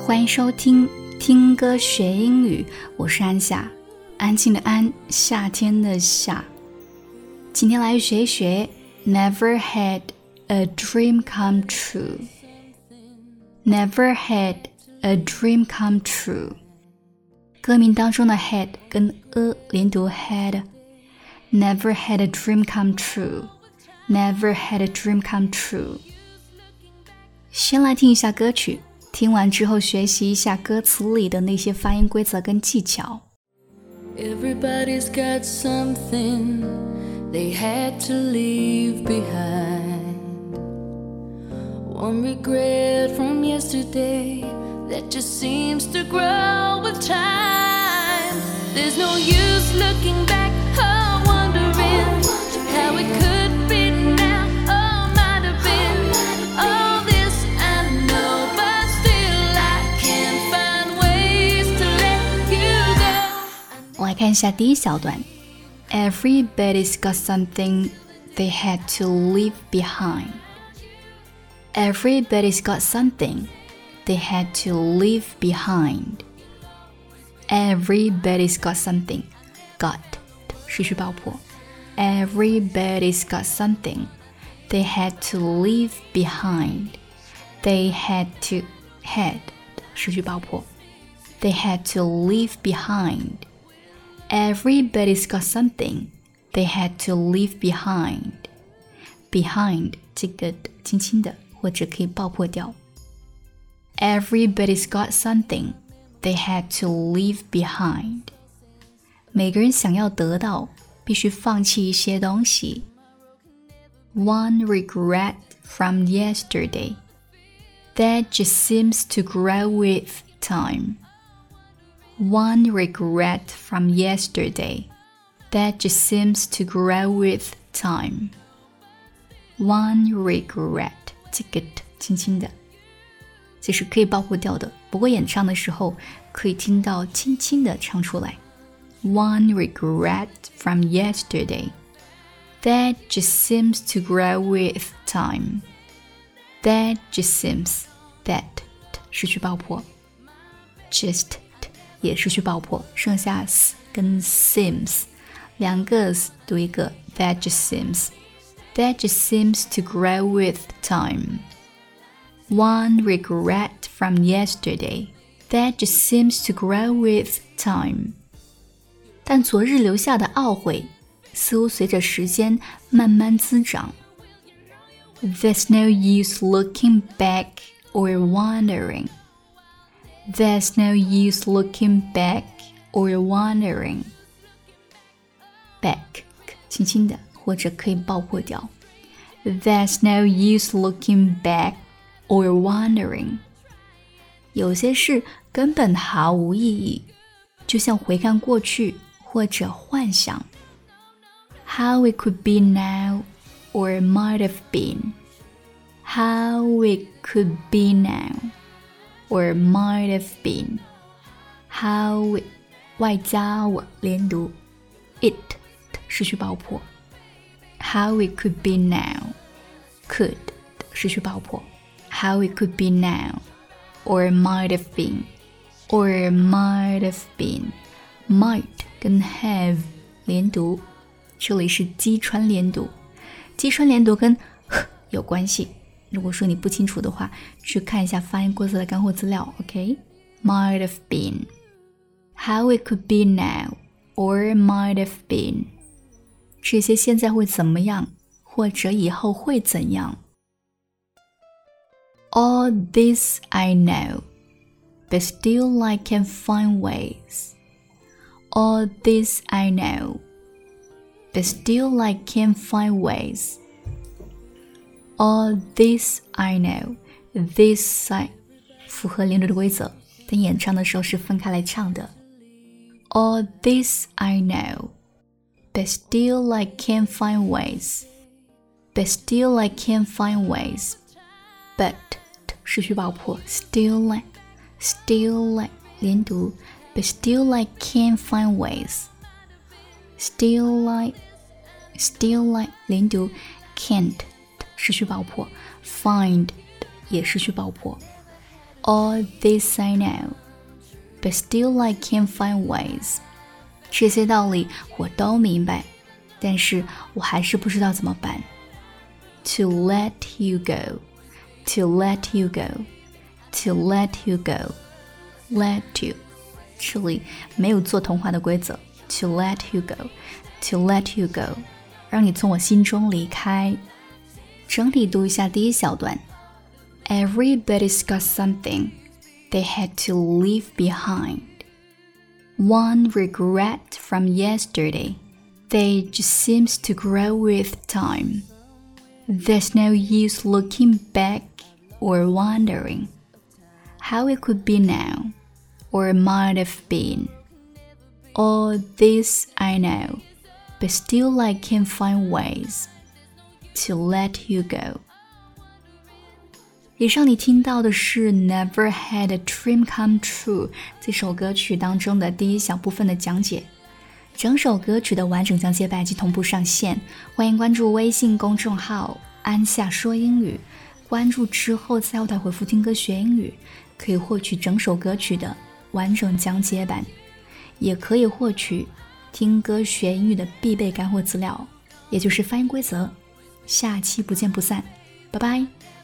欢迎收听听歌学英语，我是安夏，安静的安，夏天的夏。今天来学一学 Never had a dream come true. Never had a dream come true. 歌名当中的 had 跟 连读 had. Never had a dream come true. Never had a dream come true. 先来听一下歌曲，听完之后学习一下歌词里的那些发音规则跟技巧。 Everybody's got something they had to leave behind. One regret from yesterday that just seems to grow with time. There's no use looking back or wondering how it could be now or might have been. All this I know, but still I can't find ways to let you go. 来看一下第一小段。 Everybody's got something they had to leave behind. Everybody's got something they had to leave behind. Everybody's got something. Got 失去爆破。 Everybody's got something they had to leave behind. They had to had 失去爆破。 They had to leave behind. Everybody's got something they had to leave behind. Behind 这个轻轻的或者可以爆破掉。 Everybody's got something they had to leave behind. 每个人想要得到必须放弃一些东西。 One regret from yesterday that just seems to grow with time. One regret from yesterday that just seems to grow with time. One regret 这个轻轻的，这是可以爆破掉的，不过演唱的时候可以听到轻轻的唱出来。 One regret from yesterday that just seems to grow with time. That just seems that 失去爆破， just也失去爆破，剩下 s 跟 seems 两个 s 读一个 That just seems. That just seems to grow with time. One regret from yesterday that just seems to grow with time. 但昨日留下的懊悔似乎随着时间慢慢滋长。 There's no use looking back or wondering. There's no use looking back or wondering. Back 轻轻的或者可以爆破掉。 There's no use looking back or wondering. 有些事根本毫无意义，就像回看过去或者幻想。 How it could be now or might have been. How it could be now or might have been. How it 外加我连读 it 失去爆破。 How it could be now could 失去爆破。 How it could be now or might have been or might have been. Might 跟 have 连读，这里是击穿连读，击穿连读跟有关系，如果说你不清楚的话，去看一下发音规则的干货资料 OK。 Might have been. How it could be now or might have been. 这些现在会怎么样，或者以后会怎样。 All this I know, but still I can find ways. All this I know, but still I can find ways. All this I know, this I 符合连读的规则，但演唱的时候是分开来唱的。 All this I know, but still I can find ways. But still I can find ways. But 失去爆破 still I 连读 But still I can find ways. Still I 连读 Can't 失去爆破 Find 也失去爆破 All this I know, but still I can't find ways. 这些道理我都明白，但是我还是不知道怎么办。To let you go, to let you go, to let you go, let you 这里没有做童话的规则。To let you go, to let you go 让你从我心中离开。整体读一下第一小段。Everybody's got something they had to leave behind. One regret from yesterday. They just seems to grow with time. There's no use looking back or wondering how it could be now or might have been. All this I know, but still I can't find ways to let you go. 以上你听到的是 Never Had a Dream Come True 这首歌曲当中的第一小部分的讲解。整首歌曲的完整讲解版及同步上线，欢迎关注微信公众号安夏说英语，关注之后在后台回复听歌学英语，可以获取整首歌曲的完整讲解版，也可以获取听歌学英语的必备干货资料，也就是发音规则。下期不见不散，拜拜。